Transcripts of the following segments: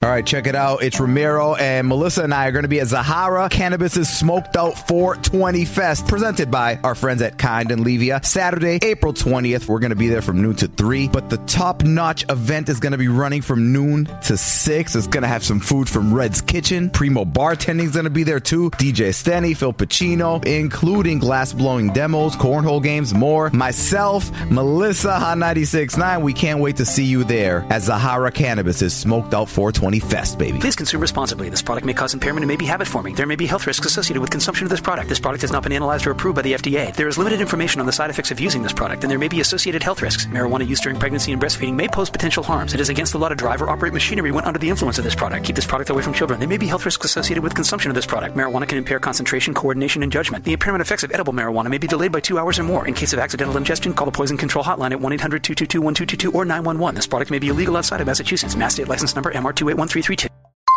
All right, check it out. It's Ramiro and Melissa and I are going to be at Zahara Cannabis's Smoked Out 420 Fest, presented by our friends at Kind and Levia. Saturday, April 20th. We're going to be there from noon to 3. But the top-notch event is going to be running from noon to 6. It's going to have some food from Red's Kitchen. Primo Bartending is going to be there, too. DJ Stenny, Phil Pacino, including glass-blowing demos, cornhole games, more. Myself, Melissa, Hot 96.9. We can't wait to see you there at Zahara Cannabis's Smoked Out 420 Fest, baby. Please consume responsibly. This product may cause impairment and may be habit-forming. There may be health risks associated with consumption of this product. This product has not been analyzed or approved by the FDA. There is limited information on the side effects of using this product, and there may be associated health risks. Marijuana use during pregnancy and breastfeeding may pose potential harms. It is against the law to drive or operate machinery when under the influence of this product. Keep this product away from children. There may be health risks associated with consumption of this product. Marijuana can impair concentration, coordination, and judgment. The impairment effects of edible marijuana may be delayed by 2 hours or more. In case of accidental ingestion, call the Poison Control Hotline at 1-800-222-1222 or 911. This product may be illegal outside of Massachusetts. Mass state license number MR281332.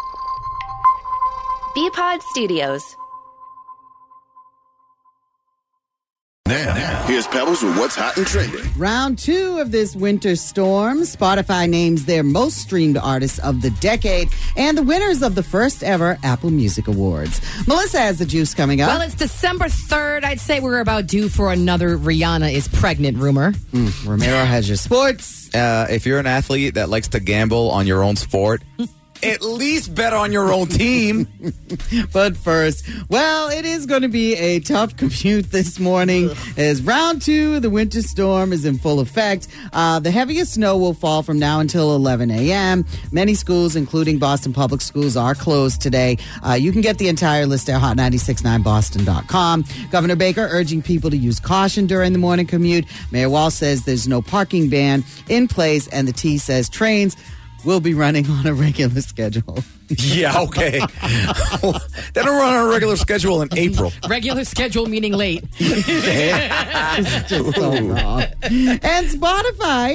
Bpod Studios. Now, here's Pebbles with what's hot and trending. Round 2 of this winter storm. Spotify names their most streamed artists of the decade and the winners of the first ever Apple Music Awards. Melissa has the juice coming up. Well, it's December 3rd. I'd say we're about due for another Rihanna is pregnant rumor. Ramiro has your sports. If you're an athlete that likes to gamble on your own sport, at least bet on your own team. But first, well, it is going to be a tough commute this morning as round 2 of the winter storm is in full effect. The heaviest snow will fall from now until 11 a.m. Many schools, including Boston Public Schools, are closed today. You can get the entire list at hot969boston.com. Governor Baker urging people to use caution during the morning commute. Mayor Walsh says there's no parking ban in place, and the T says trains will be running on a regular schedule. Yeah, okay. They don't run on a regular schedule in April. Regular schedule meaning late. It's just so wrong. And Spotify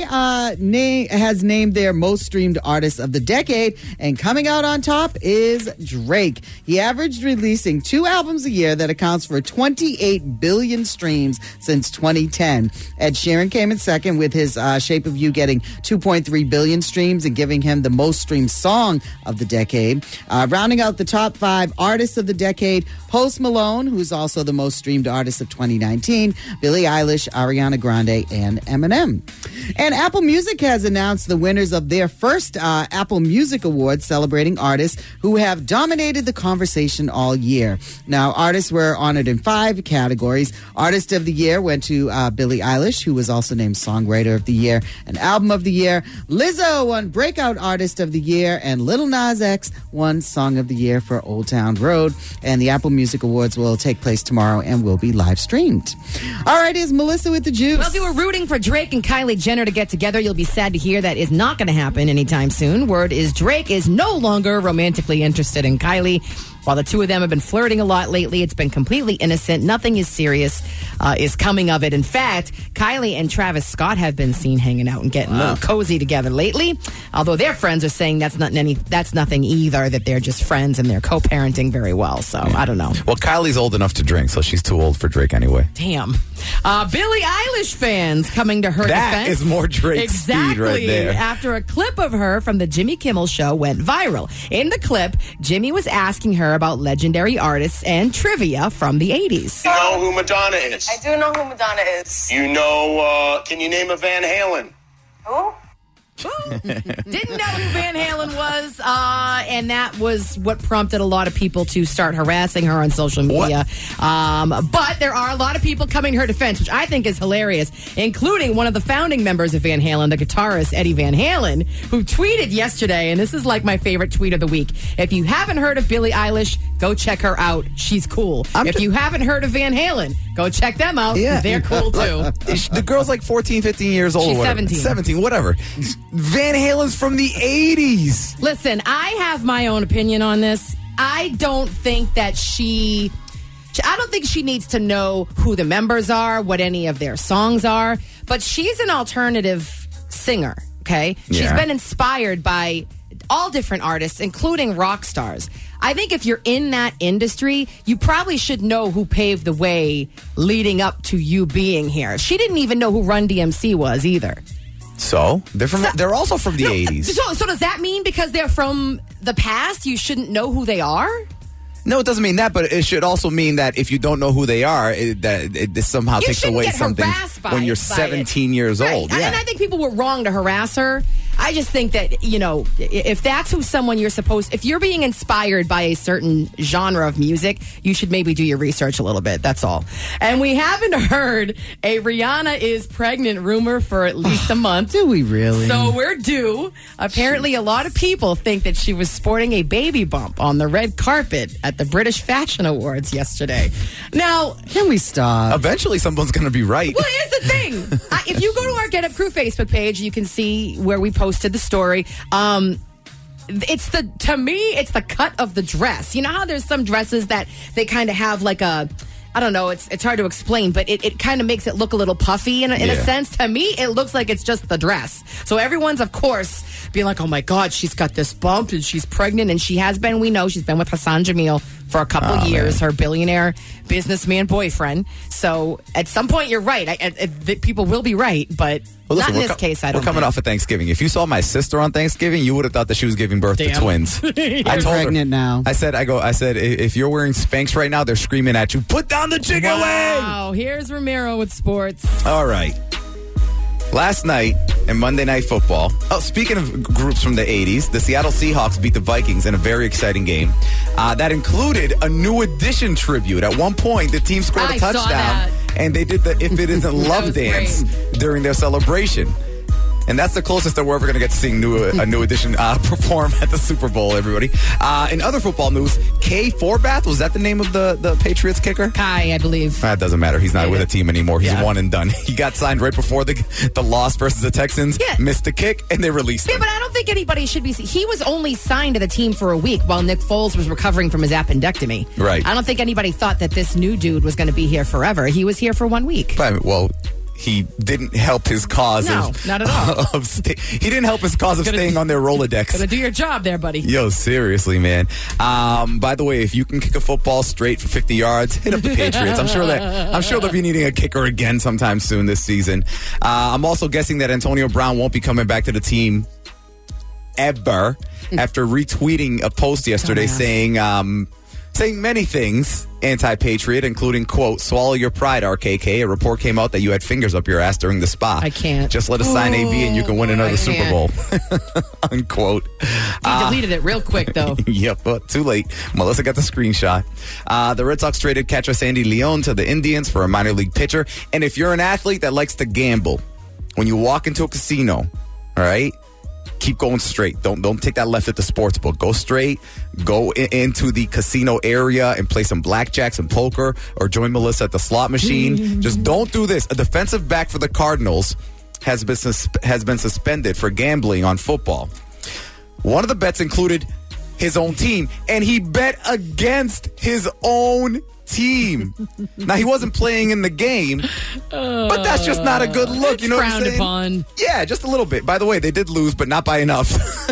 has named their most streamed artist of the decade, and coming out on top is Drake. He averaged releasing 2 albums a year that accounts for 28 billion streams since 2010. Ed Sheeran came in second with his Shape of You getting 2.3 billion streams and giving him the most streamed song of the decade. Rounding out the top 5 artists of the decade, Post Malone, who's also the most streamed artist of 2019, Billie Eilish, Ariana Grande, and Eminem. And Apple Music has announced the winners of their first Apple Music Awards, celebrating artists who have dominated the conversation all year. Now, artists were honored in 5 categories. Artist of the Year went to Billie Eilish, who was also named Songwriter of the Year and Album of the Year. Lizzo won Breakout Artist of the Year, and Lil Nas X won Song of the Year for Old Town Road. And the Apple Music Awards will take place tomorrow and will be live streamed. All right, here's Melissa with the juice. Well, if you were rooting for Drake and Kylie Jenner to get together, you'll be sad to hear that is not going to happen anytime soon. Word is Drake is no longer romantically interested in Kylie. While the two of them have been flirting a lot lately, it's been completely innocent. Nothing is serious is coming of it. In fact, Kylie and Travis Scott have been seen hanging out and getting a little cozy together lately. Although their friends are saying that's nothing either, that they're just friends and they're co-parenting very well. So, I don't know. Well, Kylie's old enough to drink, so she's too old for Drake anyway. Damn. Billie Eilish fans coming to her defense. That is more Drake speed right there. After a clip of her from the Jimmy Kimmel Show went viral. In the clip, Jimmy was asking her about legendary artists and trivia from the 80s. You know who Madonna is? I do know who Madonna is. You know, can you name a Van Halen? Who? Didn't know who Van Halen was, and that was what prompted a lot of people to start harassing her on social media. But there are a lot of people coming to her defense, which I think is hilarious, including one of the founding members of Van Halen, the guitarist Eddie Van Halen, who tweeted yesterday, and this is like my favorite tweet of the week. If you haven't heard of Billie Eilish, go check her out. She's cool. If you haven't heard of Van Halen, go check them out. Yeah. They're cool too. The girl's like 14, 15 years old. She's or 17. 17, whatever. Van Halen's from the 80s. Listen, I have my own opinion on this. I don't think that she needs to know who the members are, what any of their songs are, but she's an alternative singer, okay? Yeah. She's been inspired by all different artists, including rock stars. I think if you're in that industry, you probably should know who paved the way leading up to you being here. She didn't even know who Run DMC was either. So they're also from the 80s. So does that mean because they're from the past, you shouldn't know who they are? No, it doesn't mean that, but it should also mean that if you don't know who they are, it somehow takes away something when you're 17 years old. Yeah. And I think people were wrong to harass her. I just think that, if that's who someone if you're being inspired by a certain genre of music, you should maybe do your research a little bit. That's all. And we haven't heard a Rihanna is pregnant rumor for at least a month. Do we really? So we're due. Apparently, a lot of people think that she was sporting a baby bump on the red carpet at the British Fashion Awards yesterday. Now, can we stop? Eventually, someone's going to be right. Well, here's the thing. If you go to our Get Up Crew Facebook page, you can see where we posted the story. It's the cut of the dress. You know how there's some dresses that they kind of have like a, I don't know, it's hard to explain, but it kind of makes it look a little puffy in a sense. To me, it looks like it's just the dress. So everyone's, of course, being like, oh my God, she's got this bump and she's pregnant, and she has been, we know, she's been with Hassan Jamil for a couple years, her billionaire businessman boyfriend. So at some point, you're right. People will be right, but not in this case, I don't think. We're coming off of Thanksgiving. If you saw my sister on Thanksgiving, you would have thought that she was giving birth to twins. I'm pregnant now. I said, if you're wearing Spanx right now, they're screaming at you, put down the chicken wing! Wow, here's Ramiro with sports. All right. Last night in Monday Night Football, speaking of groups from the 80s, the Seattle Seahawks beat the Vikings in a very exciting game. That included a New Edition tribute. At one point, the team scored a touchdown, and they did the If It Isn't Love dance during their celebration. And that's the closest that we're ever going to get to seeing a New Edition perform at the Super Bowl, everybody. In other football news, Kay Forbath, was that the name of the Patriots kicker? Kai, I believe. That doesn't matter. He's not with a team anymore. He's one and done. He got signed right before the loss versus the Texans, missed the kick, and they released him. Yeah, but I don't think anybody should be... He was only signed to the team for a week while Nick Foles was recovering from his appendectomy. Right. I don't think anybody thought that this new dude was going to be here forever. He was here for 1 week. Well... He didn't help his cause. No, not at all. He didn't help his cause of staying on their Rolodex. Gonna do your job there, buddy. Yo, seriously, man. By the way, if you can kick a football straight for 50 yards, hit up the Patriots. I'm sure they'll be needing a kicker again sometime soon this season. I'm also guessing that Antonio Brown won't be coming back to the team ever after retweeting a post yesterday saying many things anti-patriot, including, quote, swallow your pride, RKK. A report came out that you had fingers up your ass during the spa. I can't. Just let us sign AB and you can win another Super Bowl. Unquote. He deleted it real quick, though. Yep, but too late. Melissa got the screenshot. The Red Sox traded catcher Sandy Leon to the Indians for a minor league pitcher. And if you're an athlete that likes to gamble, when you walk into a casino, all right, keep going straight. Don't take that left at the sports book. Go straight. Go into the casino area and play some blackjack, some poker, or join Melissa at the slot machine. Just don't do this. A defensive back for the Cardinals has been suspended for gambling on football. One of the bets included his own team, and he bet against his own team. Now, he wasn't playing in the game, but that's just not a good look. You know what I'm saying? Upon. Yeah, just a little bit. By the way, they did lose, but not by enough.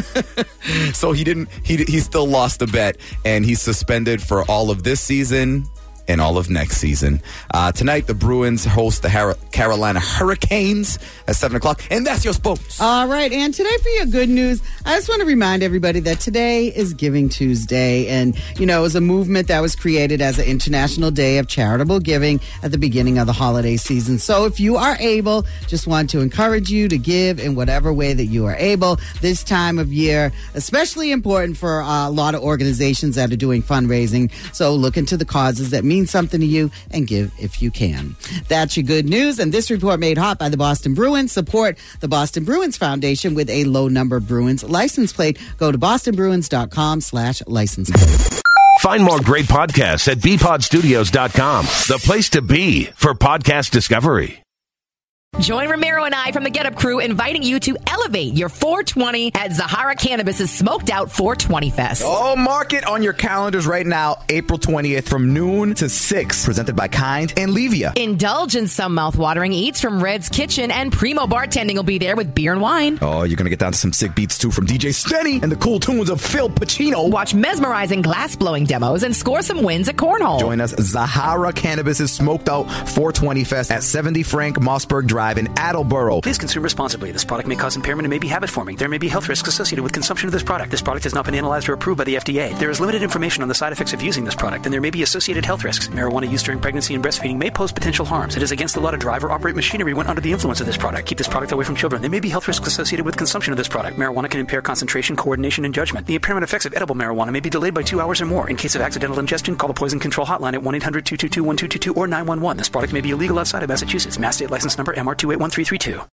So he still lost the bet, and he's suspended for all of this season and all of next season. Tonight, the Bruins host the Carolina Hurricanes at 7 o'clock. And that's your sports. All right. And today for your good news, I just want to remind everybody that today is Giving Tuesday. And, it was a movement that was created as an International Day of Charitable Giving at the beginning of the holiday season. So if you are able, just want to encourage you to give in whatever way that you are able. This time of year, especially important for a lot of organizations that are doing fundraising. So look into the causes that mean something to you and give if you can. That's your good news. And this report made hot by the Boston Bruins. Support the Boston Bruins Foundation with a low number Bruins license plate. Go to bostonbruins.com/license plate. Find more great podcasts at bpodstudios.com, the place to be for podcast discovery. Join Ramiro and I from the Get Up Crew inviting you to elevate your 420 at Zahara Cannabis' Smoked Out 420 Fest. Oh, mark it on your calendars right now, April 20th from noon to 6, presented by Kind and Levia. Indulge in some mouth-watering eats from Red's Kitchen, and Primo Bartending will be there with beer and wine. Oh, you're going to get down to some sick beats, too, from DJ Stenny and the cool tunes of Phil Pacino. Watch mesmerizing glass-blowing demos and score some wins at Cornhole. Join us, Zahara Cannabis' Smoked Out 420 Fest at 70 Frank Mossberg Drive Drive in Attleboro. Please consume responsibly. This product may cause impairment and may be habit-forming. There may be health risks associated with consumption of this product. This product has not been analyzed or approved by the FDA. There is limited information on the side effects of using this product, and there may be associated health risks. Marijuana use during pregnancy and breastfeeding may pose potential harms. It is against the law to drive or operate machinery when under the influence of this product. Keep this product away from children. There may be health risks associated with consumption of this product. Marijuana can impair concentration, coordination, and judgment. The impairment effects of edible marijuana may be delayed by 2 hours or more. In case of accidental ingestion, call the Poison Control Hotline at 1-800-222-1222 or 911. This product may be illegal outside of Massachusetts. Mass State License Number MR2813332.